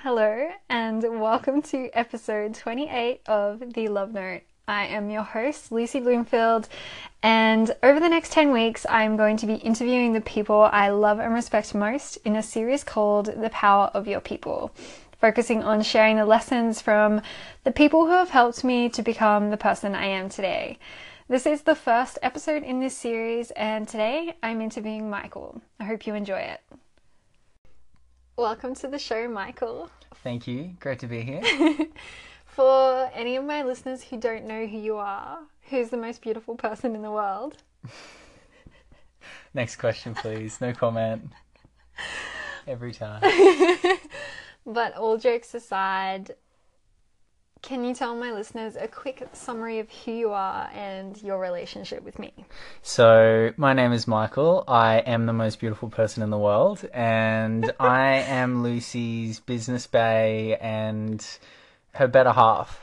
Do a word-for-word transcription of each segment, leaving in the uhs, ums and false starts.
Hello, and welcome to episode twenty-eight of The Love Note. I am your host, Lucy Bloomfield, and over the next ten weeks, I'm going to be interviewing the people I love and respect most in a series called The Power of Your People, focusing on sharing the lessons from the people who have helped me to become the person I am today. This is the first episode in this series, and today I'm interviewing Michael. I hope you enjoy it. Welcome to the show, Michael. Thank you. Great to be here. For any of my listeners who don't know who you are, who's the most beautiful person in the world? Next question, please. No comment. Every time. But all jokes aside, can you tell my listeners a quick summary of who you are and your relationship with me? So, my name is Michael. I am the most beautiful person in the world, and I am Lucy's business bae and her better half.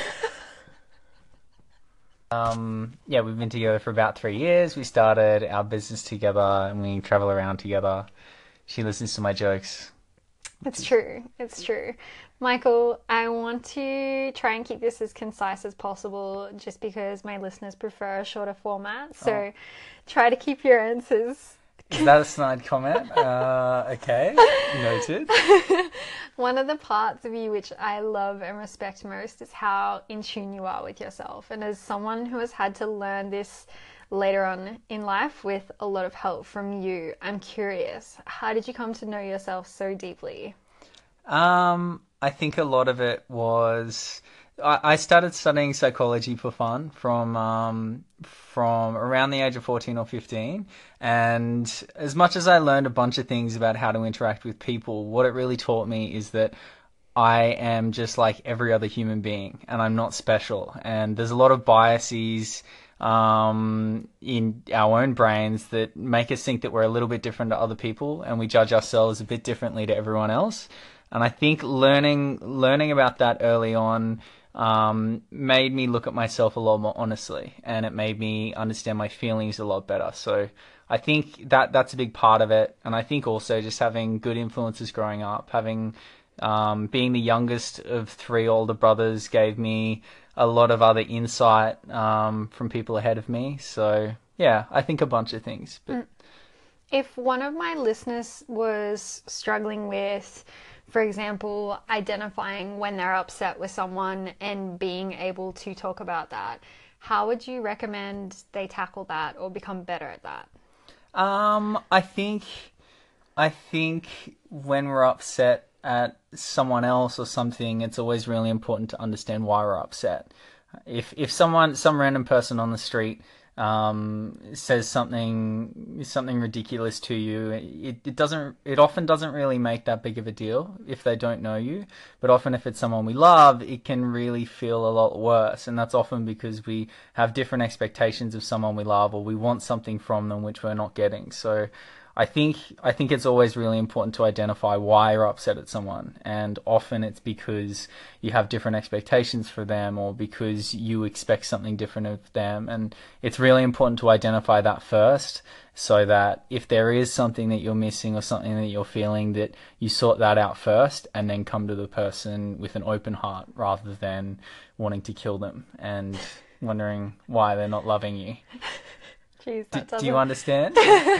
Um, yeah, we've been together for about three years. We started our business together and we travel around together. She listens to my jokes. It's true. It's true. Michael, I want to try and keep this as concise as possible just because my listeners prefer a shorter format. So Oh. try to keep your answers. Is that a snide comment? Uh, okay. Noted. One of the parts of you which I love and respect most is how in tune you are with yourself. And as someone who has had to learn this later on in life with a lot of help from you, I'm curious, how did you come to know yourself so deeply? Um, I think a lot of it was I, I started studying psychology for fun from um, from around the age of fourteen or fifteen, and as much as I learned a bunch of things about how to interact with people, what it really taught me is that I am just like every other human being, and I'm not special. And there's a lot of biases um, in our own brains that make us think that we're a little bit different to other people, and we judge ourselves a bit differently to everyone else. And I think learning learning about that early on um, made me look at myself a lot more honestly, and it made me understand my feelings a lot better. So I think that that's a big part of it. And I think also just having good influences growing up, having um, being the youngest of three older brothers gave me a lot of other insight um, from people ahead of me. So yeah, I think a bunch of things. But If one of my listeners was struggling with, for example, identifying when they're upset with someone and being able to talk about that, how would you recommend they tackle that or become better at that? Um, I think, I think when we're upset at someone else or something, it's always really important to understand why we're upset. If if someone, some random person on the street, um, says something something ridiculous to you, it, it doesn't it often doesn't really make that big of a deal if they don't know you. But often if it's someone we love, it can really feel a lot worse, and that's often because we have different expectations of someone we love, or we want something from them which we're not getting. So I think I think it's always really important to identify why you're upset at someone, and often it's because you have different expectations for them, or because you expect something different of them, and it's really important to identify that first, so that if there is something that you're missing or something that you're feeling, that you sort that out first, and then come to the person with an open heart rather than wanting to kill them and wondering why they're not loving you. Jeez, Do, that do you doesn't... understand?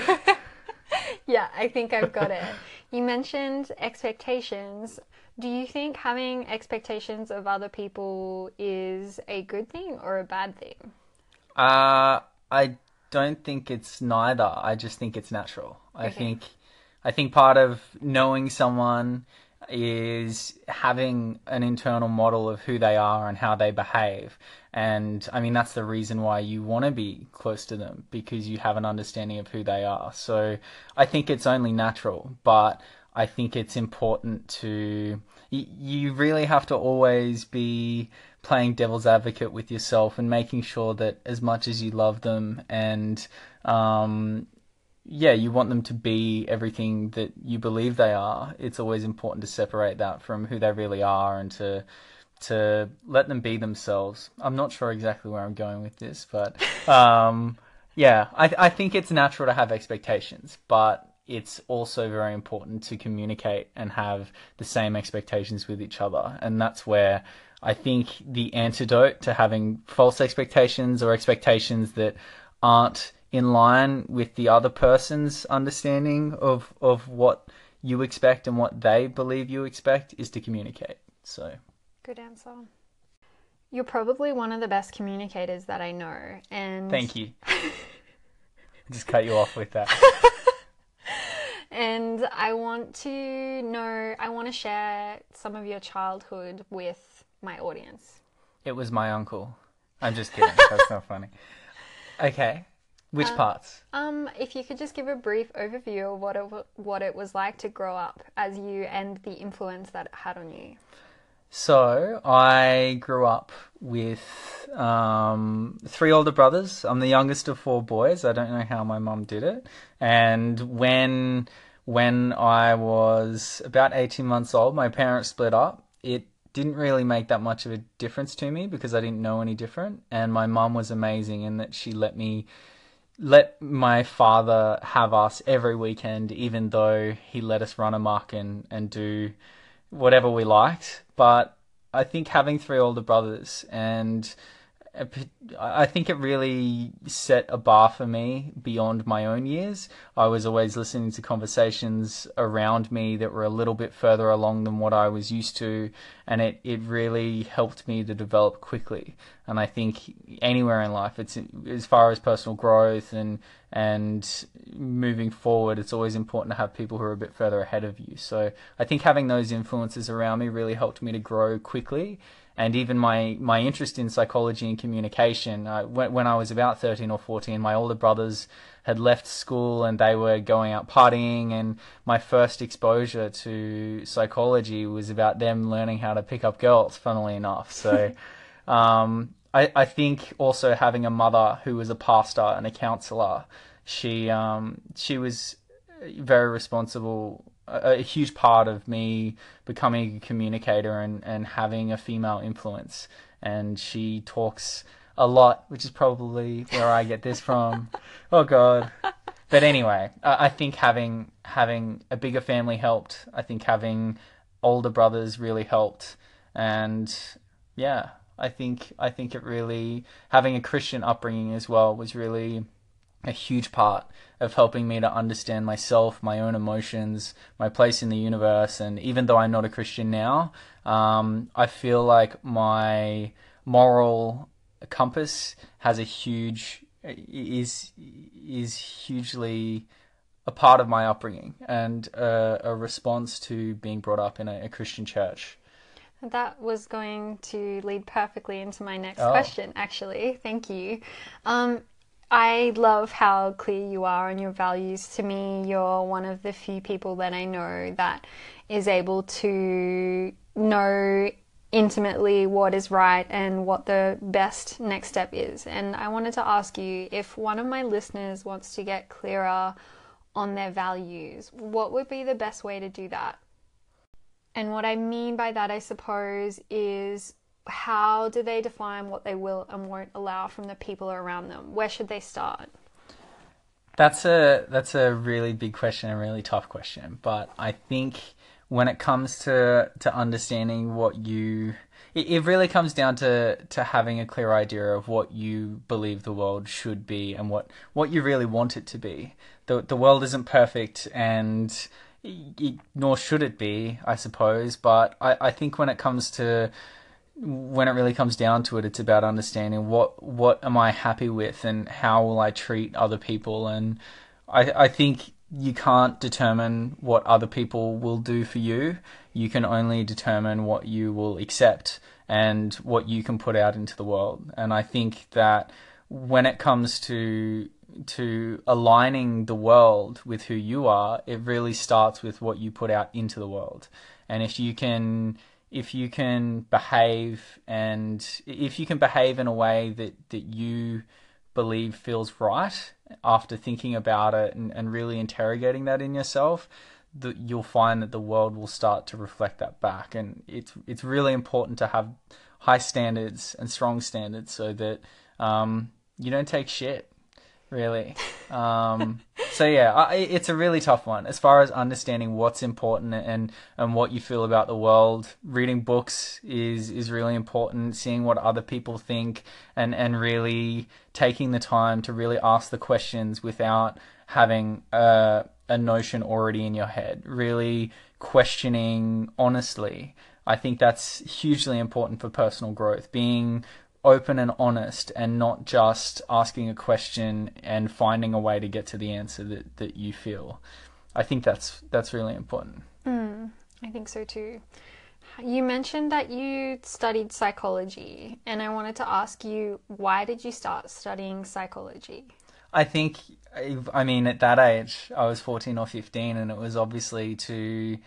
Yeah, I think I've got it. You mentioned expectations. Do you think having expectations of other people is a good thing or a bad thing? Uh, I don't think it's neither. I just think it's natural. I Okay. think, I think part of knowing someone is having an internal model of who they are and how they behave. And I mean, that's the reason why you want to be close to them, because you have an understanding of who they are. So I think it's only natural, but I think it's important to, y- you really have to always be playing devil's advocate with yourself and making sure that as much as you love them and, um, yeah, you want them to be everything that you believe they are, it's always important to separate that from who they really are and to to let them be themselves. I'm not sure exactly where I'm going with this, but um, yeah, I I think it's natural to have expectations, but it's also very important to communicate and have the same expectations with each other. And that's where I think the antidote to having false expectations or expectations that aren't in line with the other person's understanding of, of what you expect and what they believe you expect is to communicate. So, good answer. You're probably one of the best communicators that I know. And thank you. Just cut you off with that. And I want to know, I want to share some of your childhood with my audience. It was my uncle. I'm just kidding. That's not funny. Okay. Which um, parts? Um, if you could just give a brief overview of what it, what it was like to grow up as you and the influence that it had on you. So, I grew up with um, three older brothers. I'm the youngest of four boys. I don't know how my mum did it. And when when I was about eighteen months old, my parents split up. It didn't really make that much of a difference to me because I didn't know any different. And my mum was amazing in that she let me let my father have us every weekend, even though he let us run amok and, and do whatever we liked. But I think having three older brothers, and I think it really set a bar for me beyond my own years. I was always listening to conversations around me that were a little bit further along than what I was used to, and it, it really helped me to develop quickly. And I think anywhere in life, it's as far as personal growth and and moving forward, it's always important to have people who are a bit further ahead of you. So I think having those influences around me really helped me to grow quickly. And even my, my interest in psychology and communication, uh, when, when I was about thirteen or fourteen, my older brothers had left school and they were going out partying, and my first exposure to psychology was about them learning how to pick up girls, funnily enough. So um, I, I think also having a mother who was a pastor and a counselor, she, um, she was very responsible, a, a huge part of me becoming a communicator and, and having a female influence. And she talks a lot, which is probably where I get this from. Oh God. But anyway, I think having having a bigger family helped. I think having older brothers really helped. And yeah, I think I think it really, having a Christian upbringing as well was really a huge part of helping me to understand myself, my own emotions, my place in the universe. And even though I'm not a Christian now, um, I feel like my moral compass has a huge is is hugely a part of my upbringing and a, a response to being brought up in a, a Christian church. That was going to lead perfectly into my next Oh. question, actually. Thank you. Um, I love how clear you are on your values. To me, you're one of the few people that I know that is able to know intimately what is right and what the best next step is. And I wanted to ask you, if one of my listeners wants to get clearer on their values, what would be the best way to do that? And what I mean by that, I suppose, is how do they define what they will and won't allow from the people around them? Where should they start? That's a that's a really big question, a really tough question. But I think when it comes to, to understanding what you... It, it really comes down to, to having a clear idea of what you believe the world should be and what, what you really want it to be. The, the world isn't perfect, and it, nor should it be, I suppose. But I, I think when it comes to... when it really comes down to it, it's about understanding what what am I happy with and how will I treat other people. And I I think you can't determine what other people will do for you. You can only determine what you will accept and what you can put out into the world. And I think that when it comes to to aligning the world with who you are, it really starts with what you put out into the world. And if you can if you can behave and if you can behave in a way that, that you believe feels right after thinking about it and, and really interrogating that in yourself, that you'll find that the world will start to reflect that back. And it's it's really important to have high standards and strong standards so that um, you don't take shit. really. Um, so yeah, I, it's a really tough one as far as understanding what's important and and what you feel about the world. Reading books is is really important. Seeing what other people think and and really taking the time to really ask the questions without having a a notion already in your head. Really questioning honestly. I think that's hugely important for personal growth. Being open and honest and not just asking a question and finding a way to get to the answer that, that you feel. I think that's that's really important. Mm, I think so too. You mentioned that you studied psychology, and I wanted to ask you, why did you start studying psychology? I think, I mean, at that age, I was fourteen or fifteen, and it was obviously to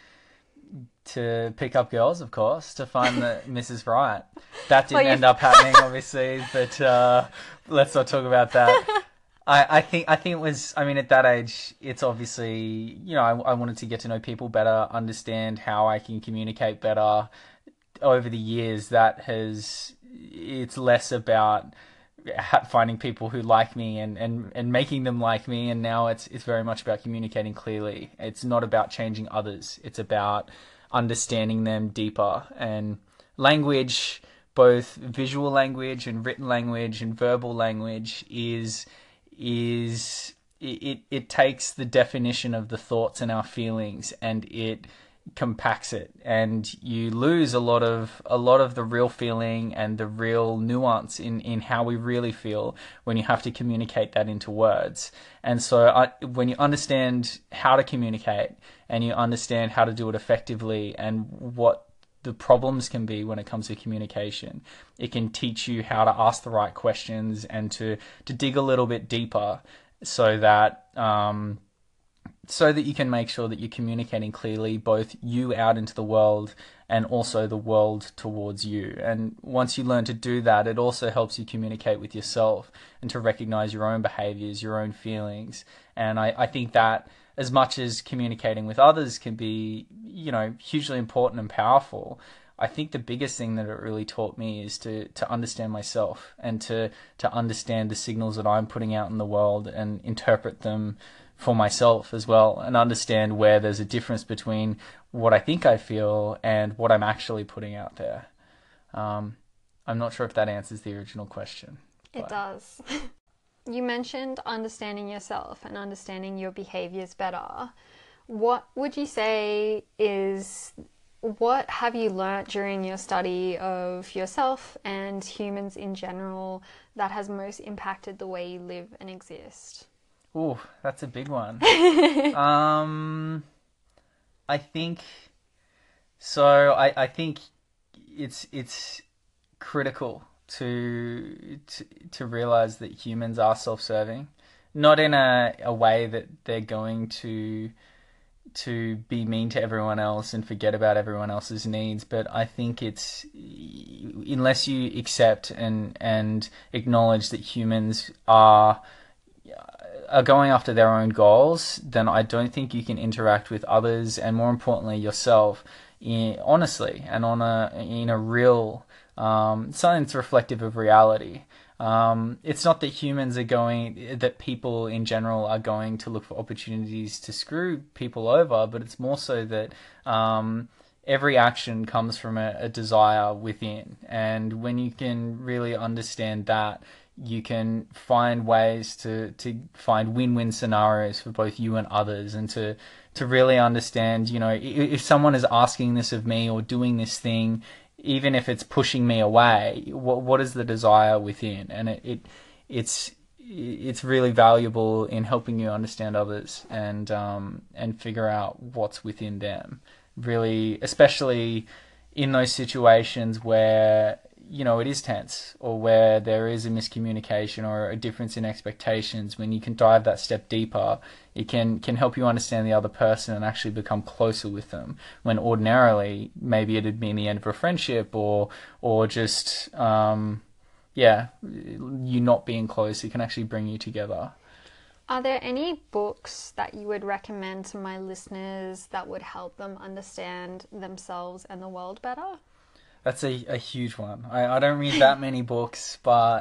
to pick up girls, of course, to find the Missus Right. That Well, didn't you end up happening, obviously, but uh, let's not talk about that. I, I think I think it was. I mean, at that age, it's obviously, you know, I, I wanted to get to know people better, understand how I can communicate better. Over the years, that has it's less about ha- finding people who like me and, and, and making them like me, and now it's it's very much about communicating clearly. It's not about changing others. It's about understanding them deeper. And language, both visual language and written language and verbal language, is is it it takes the definition of the thoughts and our feelings, and it compacts it, and you lose a lot of a lot of the real feeling and the real nuance in in how we really feel when you have to communicate that into words. And so I, when you understand how to communicate and you understand how to do it effectively and what the problems can be when it comes to communication, it can teach you how to ask the right questions and to to dig a little bit deeper, so that um so that you can make sure that you're communicating clearly, both you out into the world and also the world towards you. And once you learn to do that, it also helps you communicate with yourself and to recognize your own behaviors, your own feelings. And I, I think that as much as communicating with others can be, you know, hugely important and powerful, I think the biggest thing that it really taught me is to, to understand myself and to, to understand the signals that I'm putting out in the world and interpret them for myself as well, and understand where there's a difference between what I think I feel and what I'm actually putting out there. Um, I'm not sure if that answers the original question. It But does. You mentioned understanding yourself and understanding your behaviors better. What would you say is, what have you learnt during your study of yourself and humans in general that has most impacted the way you live and exist? ooh, that's a big one. um, I think so. I, I think it's it's critical to to to realize that humans are self-serving, not in a, a way that they're going to to be mean to everyone else and forget about everyone else's needs. But I think it's, unless you accept and and acknowledge that humans are are going after their own goals, then I don't think you can interact with others, and more importantly yourself, in, honestly and on a in a real um, something that's reflective of reality. Um, it's not that humans are going, that people in general are going to look for opportunities to screw people over, but it's more so that um, every action comes from a, a desire within. And when you can really understand that, you can find ways to, to find win-win scenarios for both you and others, and to, to really understand, you know, if someone is asking this of me or doing this thing, even if it's pushing me away, what what is the desire within? And it, it it's it's really valuable in helping you understand others and um and figure out what's within them. Really, especially in those situations where, you know, it is tense, or where there is a miscommunication or a difference in expectations. When you can dive that step deeper, it can can help you understand the other person and actually become closer with them, when ordinarily maybe it'd been the end of a friendship, or or just um yeah, you not being close. It can actually bring you together. Are there any books that you would recommend to my listeners that would help them understand themselves and the world better? That's a, a huge one. I, I don't read that many books, but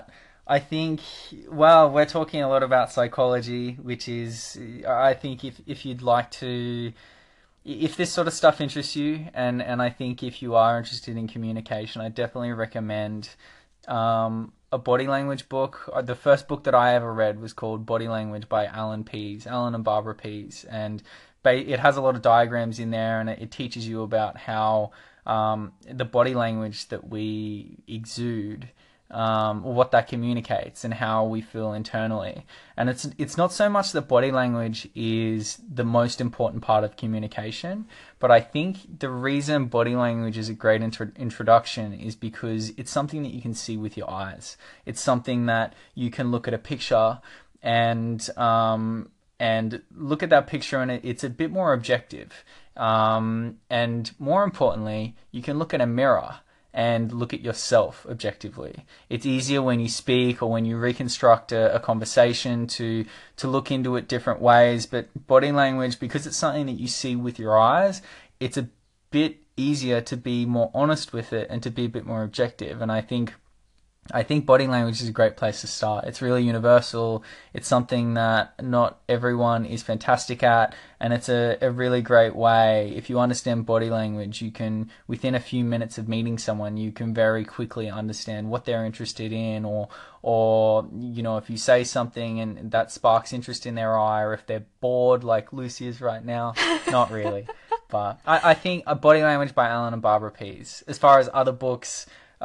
I think, well, we're talking a lot about psychology, which is, I think if, if you'd like to, if this sort of stuff interests you, and, and I think if you are interested in communication, I definitely recommend um, a body language book. The first book that I ever read was called Body Language by Alan Pease, Alan and Barbara Pease, and it has a lot of diagrams in there, and it teaches you about how um, the body language that we exude, um, what that communicates, and how we feel internally. And it's it's not so much that body language is the most important part of communication, but I think the reason body language is a great intro- introduction is because it's something that you can see with your eyes. It's something that you can look at a picture and um, and look at that picture, and it, it's a bit more objective. Um, and more importantly, you can look at a mirror and look at yourself objectively. It's easier when you speak or when you reconstruct a, a conversation to to look into it different ways. But body language, because it's something that you see with your eyes, it's a bit easier to be more honest with it and to be a bit more objective. And I think I think body language is a great place to start. It's really universal. It's something that not everyone is fantastic at, and it's a, a really great way. If you understand body language, you can, within a few minutes of meeting someone, you can very quickly understand what they're interested in, or, or you know, if you say something and that sparks interest in their eye, or if they're bored like Lucy is right now. Not really. But I, I think a Body Language by Alan and Barbara Pease. As far as other books,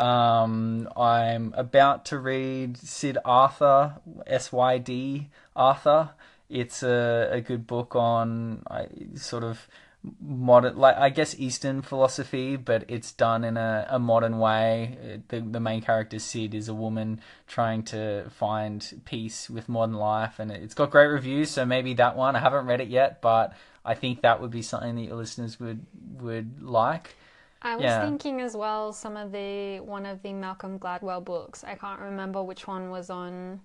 Um, I'm about to read Sid Arthur, S Y D Arthur. It's a, a good book on I, sort of modern, like I guess Eastern philosophy, but it's done in a, a modern way. The the main character Sid is a woman trying to find peace with modern life, and it's got great reviews. So maybe that one. I haven't read it yet, but I think that would be something that your listeners would would like. I was Yeah. thinking as well some of the one of the Malcolm Gladwell books. I can't remember which one was on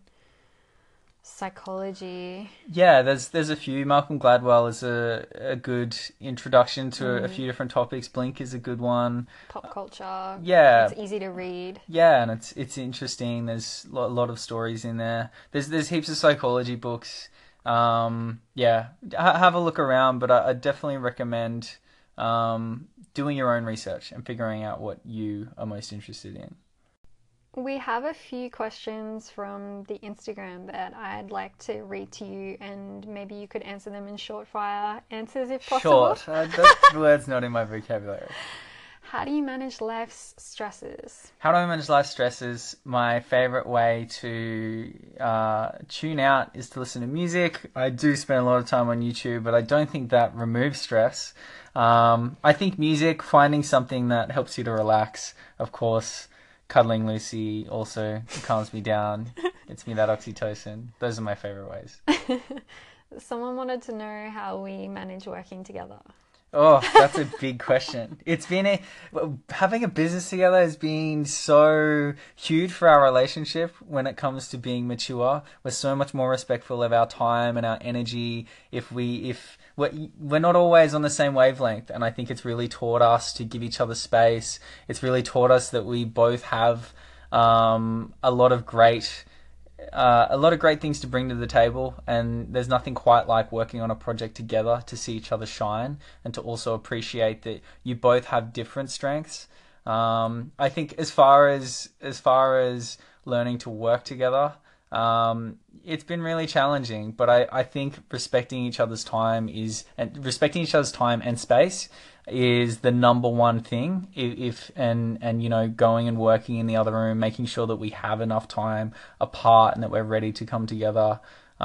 psychology. Yeah, there's there's a few. Malcolm Gladwell is a a good introduction to Mm. a few different topics. Blink is a good one. Pop culture. Yeah. It's easy to read. Yeah, and it's it's interesting. There's a lot of stories in there. There's there's heaps of psychology books. Um, yeah, ha- have a look around, but I, I definitely recommend um, doing your own research and figuring out what you are most interested in. We have a few questions from the Instagram that I'd like to read to you, and maybe you could answer them in short fire answers if possible. Short. Uh, that word's not in my vocabulary. How do you manage life's stresses? How do I manage life stresses? My favorite way to uh, tune out is to listen to music. I do spend a lot of time on YouTube, but I don't think that removes stress. Um, I think music, finding something that helps you to relax, of course. Cuddling Lucy also calms me down. Gets me that oxytocin. Those are my favorite ways. Someone wanted to know how we manage working together. Oh, that's a big question. It's been a, having a business together has been so huge for our relationship when it comes to being mature. We're so much more respectful of our time and our energy. If we, if we're, we're not always on the same wavelength, and I think it's really taught us to give each other space. It's really taught us that we both have um, a lot of great Uh, a lot of great things to bring to the table, and there's nothing quite like working on a project together to see each other shine and to also appreciate that you both have different strengths. Um, I think as far as as far as learning to work together, um, it's been really challenging, but I, I think respecting each other's time is and respecting each other's time and space is the number one thing. If, if and and you know, going and working in the other room, making sure that we have enough time apart and that we're ready to come together.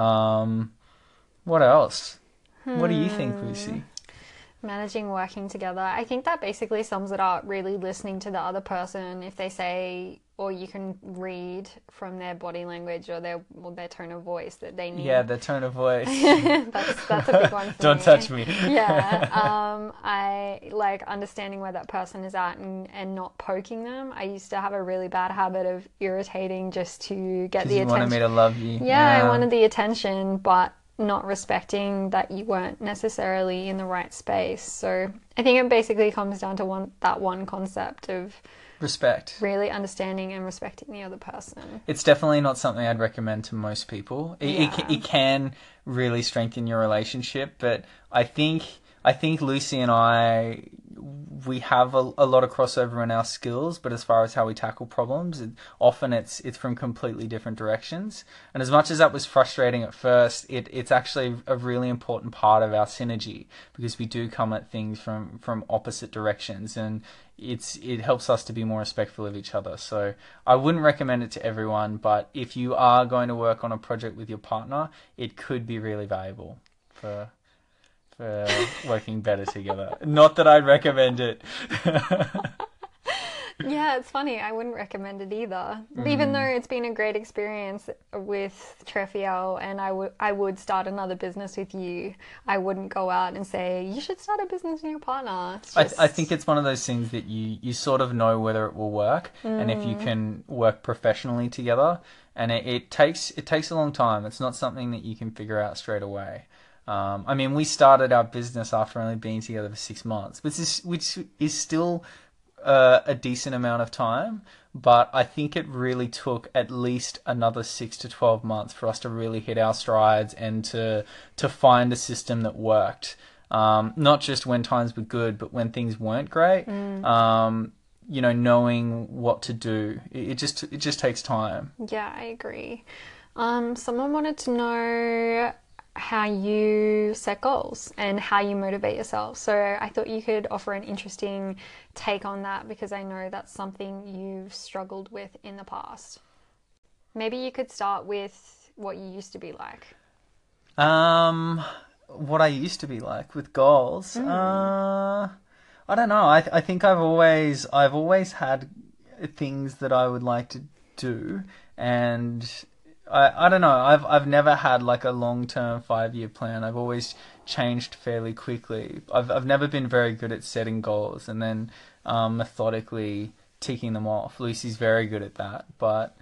Um, what else? Hmm. What do you think, Lucy? Managing working together. I think that basically sums it up, really listening to the other person. If they say, or you can read from their body language or their or their tone of voice that they need. Yeah, the tone of voice. that's that's a big one for Don't me. touch me. Yeah. Um, I like understanding where that person is at and, and not poking them. I used to have a really bad habit of irritating just to get the you attention. wanted me to love you. Yeah, yeah, I wanted the attention, but not respecting that you weren't necessarily in the right space. So I think it basically comes down to one that one concept of Respect. really understanding and respecting the other person. It's definitely not something I'd recommend to most people. It, Yeah. it, it can really strengthen your relationship, but I think I think Lucy and I, we have a, a lot of crossover in our skills, but as far as how we tackle problems, it, often it's it's from completely different directions. And as much as that was frustrating at first, it, it's actually a really important part of our synergy, because we do come at things from, from opposite directions, and it's it helps us to be more respectful of each other. So I wouldn't recommend it to everyone, but if you are going to work on a project with your partner, it could be really valuable for for working better together. Not that I'd recommend it. Yeah, it's funny. I wouldn't recommend it either. Even though it's been a great experience with Trefiel, and I would I would start another business with you, I wouldn't go out and say, you should start a business with your partner. It's I, just... I think it's one of those things that you, you sort of know whether it will work, and if you can work professionally together. And it, it takes it takes a long time. It's not something that you can figure out straight away. Um, I mean, we started our business after only being together for six months, which is which is still uh, a decent amount of time. But I think it really took at least another six to twelve months for us to really hit our strides and to to find a system that worked. Um, not just when times were good, but when things weren't great. Mm. Um, you know, knowing what to do. It, it just it just takes time. Yeah, I agree. Um, someone wanted to know how you set goals and how you motivate yourself. So I thought you could offer an interesting take on that, because I know that's something you've struggled with in the past. Maybe you could start with what you used to be like. Um, what I used to be like with goals. Mm. Uh, I don't know. I I think I've always I've always had things that I would like to do, and I, I don't know. I've I've never had like a long term five year plan. I've always changed fairly quickly. I've I've never been very good at setting goals and then um, methodically ticking them off. Lucy's very good at that, but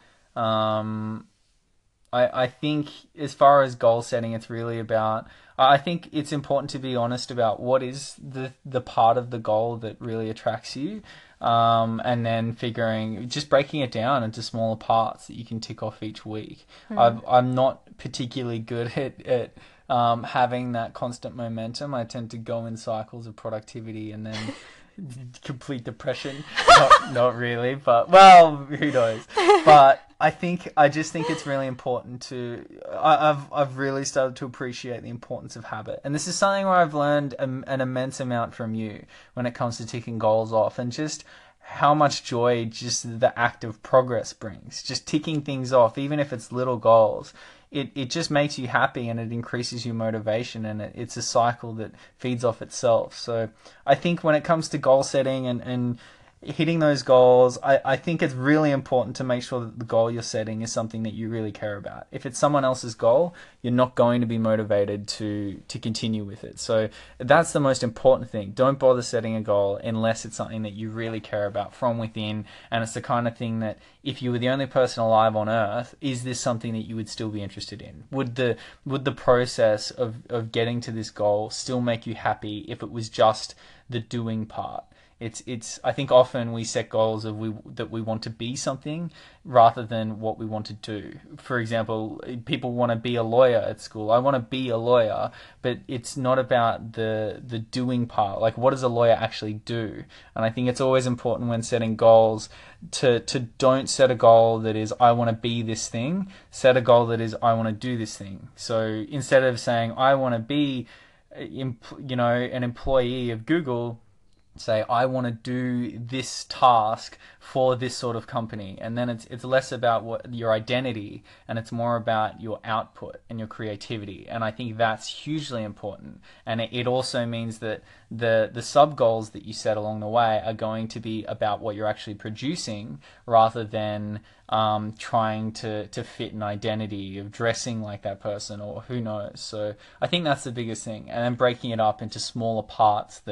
um, I I think as far as goal setting, it's really about. I think it's important to be honest about what is the the part of the goal that really attracts you. Um, and then figuring, just breaking it down into smaller parts that you can tick off each week. Mm. I've, I'm not particularly good at, at um, having that constant momentum. I tend to go in cycles of productivity and then complete depression. Not, not really, but, well, who knows. But I think, I just think it's really important to, I, I've, I've really started to appreciate the importance of habit. And this is something where I've learned a, an immense amount from you when it comes to ticking goals off, and just how much joy just the act of progress brings. Just ticking things off, even if it's little goals. It, it just makes you happy, and it increases your motivation, and it, it's a cycle that feeds off itself. So I think when it comes to goal setting and, and hitting those goals, I, I think it's really important to make sure that the goal you're setting is something that you really care about. If it's someone else's goal, you're not going to be motivated to to continue with it. So that's the most important thing. Don't bother setting a goal unless it's something that you really care about from within, and it's the kind of thing that if you were the only person alive on Earth, is this something that you would still be interested in? Would the would the process of, of getting to this goal still make you happy if it was just the doing part? It's it's. I think often we set goals of we that we want to be something rather than what we want to do. For example, people want to be a lawyer at school. I want to be a lawyer, but it's not about the the doing part. Like, what does a lawyer actually do? And I think it's always important when setting goals to to don't set a goal that is I want to be this thing. Set a goal that is I want to do this thing. So instead of saying I want to be, you know, an employee of Google, say I want to do this task for this sort of company, and then it's it's less about what your identity, and it's more about your output and your creativity. And I think that's hugely important. And it, it also means that the the sub goals that you set along the way are going to be about what you're actually producing, rather than um, trying to to fit an identity of dressing like that person, or who knows. So I think that's the biggest thing, and then breaking it up into smaller parts that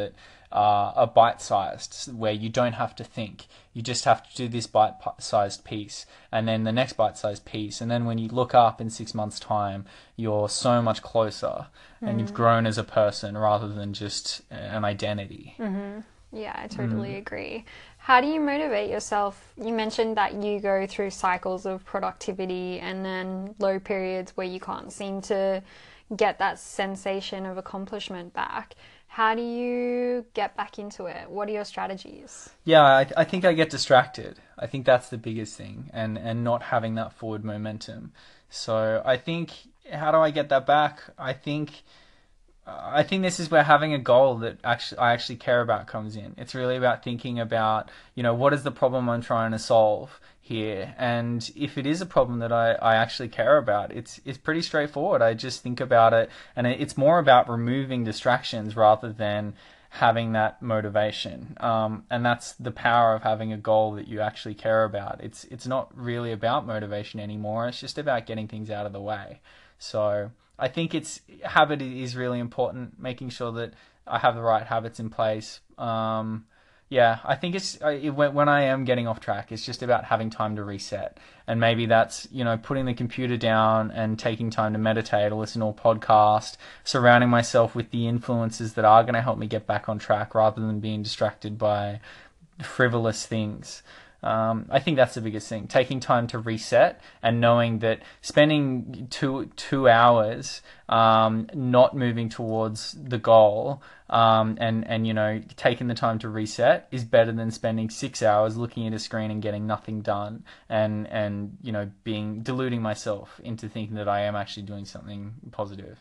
uh, are bite-sized, where you don't have to think. You just have to do this bite-sized piece, and then the next bite-sized piece, and then when you look up in six months' time, you're so much closer, and mm. you've grown as a person rather than just an identity. Mm-hmm. Yeah, I totally mm. agree. How do you motivate yourself? You mentioned that you go through cycles of productivity and then low periods where you can't seem to get that sensation of accomplishment back. How do you get back into it? What are your strategies? Yeah, I, I think I get distracted. I think that's the biggest thing, and, and not having that forward momentum. So I think, how do I get that back? I think... I think this is where having a goal that actually I actually care about comes in. It's really about thinking about, you know, what is the problem I'm trying to solve here? And if it is a problem that I, I actually care about, it's it's pretty straightforward. I just think about it, and it's more about removing distractions rather than having that motivation. Um, and that's the power of having a goal that you actually care about. It's it's not really about motivation anymore. It's just about getting things out of the way. So I think it's habit is really important, making sure that I have the right habits in place. Um, yeah, I think it's it, when I am getting off track, it's just about having time to reset. And maybe that's, you know, putting the computer down and taking time to meditate or listen to a podcast, surrounding myself with the influences that are going to help me get back on track rather than being distracted by frivolous things. Um, I think that's the biggest thing, taking time to reset and knowing that spending two two hours um, not moving towards the goal um, and, and, you know, taking the time to reset is better than spending six hours looking at a screen and getting nothing done and, and you know, being deluding myself into thinking that I am actually doing something positive.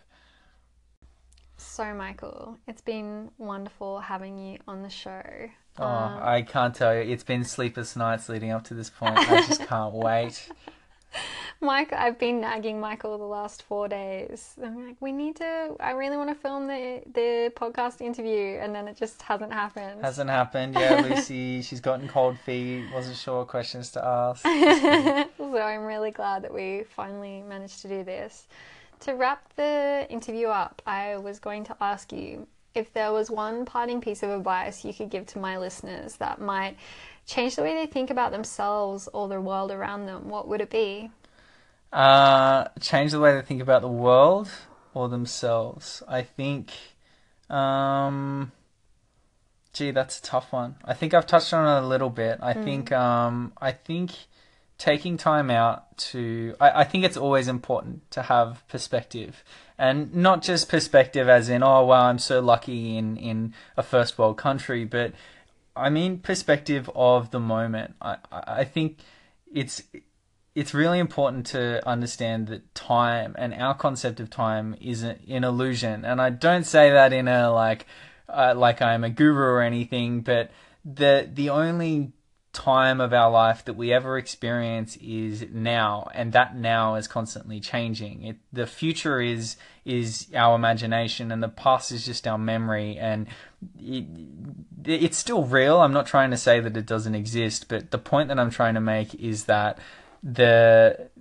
So, Michael, it's been wonderful having you on the show. Oh, um, I can't tell you. It's been sleepless nights leading up to this point. I just can't wait. Mike, I've been nagging Michael the last four days. I'm like, we need to, I really want to film the, the podcast interview, and then it just hasn't happened. Hasn't happened. Yeah, Lucy, she's gotten cold feet, wasn't sure what questions to ask. So I'm really glad that we finally managed to do this. To wrap the interview up, I was going to ask you, if there was one parting piece of advice you could give to my listeners that might change the way they think about themselves or the world around them, what would it be? Uh, change the way they think about the world or themselves. I think, um, gee, that's a tough one. I think I've touched on it a little bit. I mm. think, um, I think taking time out to, I, I think it's always important to have perspective. And not just perspective as in, oh, wow, I'm so lucky in, in a first world country, but I mean perspective of the moment. I, I think it's it's really important to understand that time and our concept of time is an illusion. And I don't say that in a like uh, like I'm a guru or anything, but the the only time of our life that we ever experience is now, and that now is constantly changing. It, the future is is our imagination, and the past is just our memory, and it, it's still real. I'm not trying to say that it doesn't exist, but the point that I'm trying to make is that the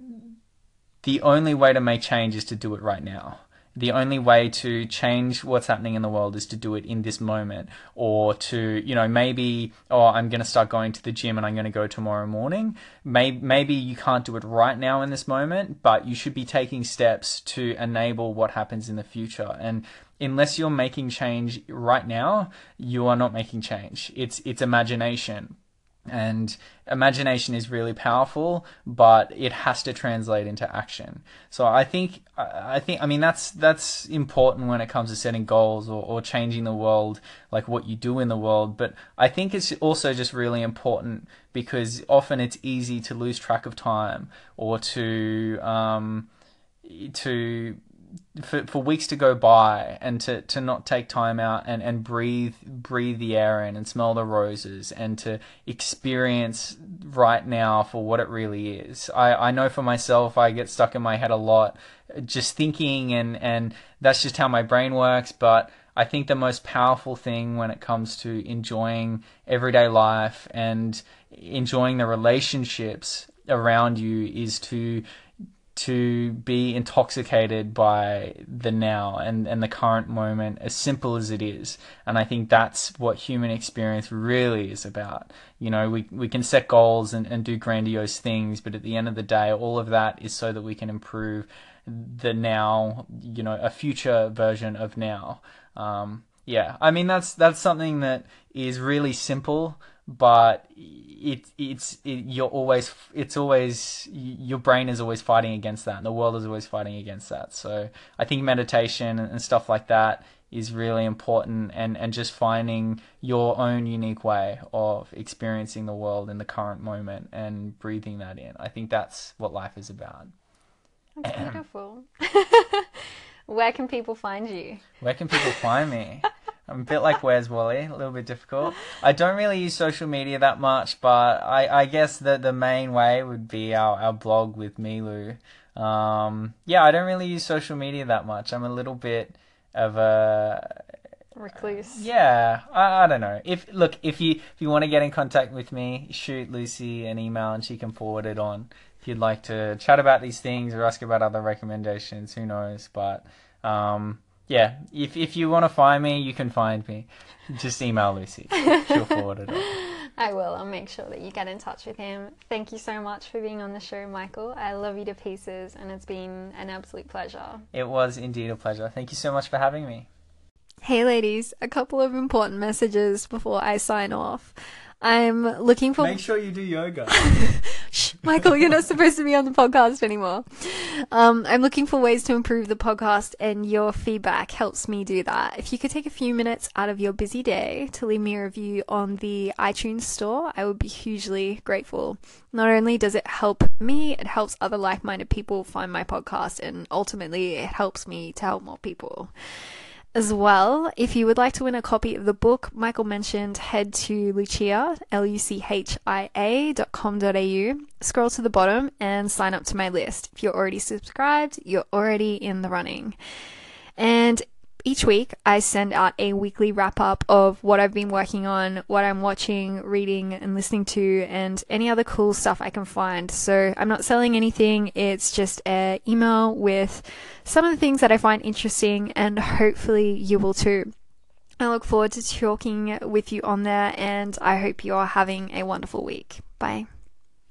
the only way to make change is to do it right now. The only way to change what's happening in the world is to do it in this moment, or to, you know, maybe, oh, I'm going to start going to the gym and I'm going to go tomorrow morning. Maybe, maybe you can't do it right now in this moment, but you should be taking steps to enable what happens in the future. And unless you're making change right now, you are not making change. It's, it's imagination. And imagination is really powerful, but it has to translate into action. So I think, I think, I mean, that's that's important when it comes to setting goals or, or changing the world, like what you do in the world. But I think it's also just really important because often it's easy to lose track of time or to um, to For, for weeks to go by and to, to not take time out and, and breathe breathe the air in and smell the roses and to experience right now for what it really is. I, I know for myself, I get stuck in my head a lot just thinking, and, and that's just how my brain works. But I think the most powerful thing when it comes to enjoying everyday life and enjoying the relationships around you is to to be intoxicated by the now and, and the current moment, as simple as it is. And I think that's what human experience really is about. You know, we, we can set goals and, and do grandiose things, but at the end of the day, all of that is so that we can improve the now, you know, a future version of now. Um, yeah, I mean, that's, that's something that is really simple, but it it's it, you're always it's always your brain is always fighting against that, and the world is always fighting against that. So I think meditation and stuff like that is really important, and and just finding your own unique way of experiencing the world in the current moment and breathing that in. I think that's what life is about. That's beautiful. Where can people find you? Where can people find me? I'm a bit like Where's Wally, a little bit difficult. I don't really use social media that much, but I, I guess the, the main way would be our, our blog with Milu. Um, yeah, I don't really use social media that much. I'm a little bit of a... recluse. Yeah, I, I don't know. If Look, if you if you want to get in contact with me, shoot Lucy an email and she can forward it on. If you'd like to chat about these things or ask about other recommendations, who knows. But... Um, yeah, if if you want to find me, you can find me. Just email Lucy. She'll forward it on. I will. I'll make sure that you get in touch with him. Thank you so much for being on the show, Michael. I love you to pieces, and it's been an absolute pleasure. It was indeed a pleasure. Thank you so much for having me. Hey ladies, a couple of important messages before I sign off. I'm looking for... Make sure you do yoga. Shh, Michael, you're not supposed to be on the podcast anymore. Um, I'm looking for ways to improve the podcast, and your feedback helps me do that. If you could take a few minutes out of your busy day to leave me a review on the iTunes store, I would be hugely grateful. Not only does it help me, it helps other like-minded people find my podcast, and ultimately it helps me to help more people. As well, if you would like to win a copy of the book Michael mentioned, head to Lucia, L U C H I A dot com dot A U, scroll to the bottom and sign up to my list. If you're already subscribed, you're already in the running. And each week I send out a weekly wrap up of what I've been working on, what I'm watching, reading and listening to, and any other cool stuff I can find. So I'm not selling anything, it's just an email with some of the things that I find interesting, and hopefully you will too. I look forward to talking with you on there, and I hope you're having a wonderful week. Bye.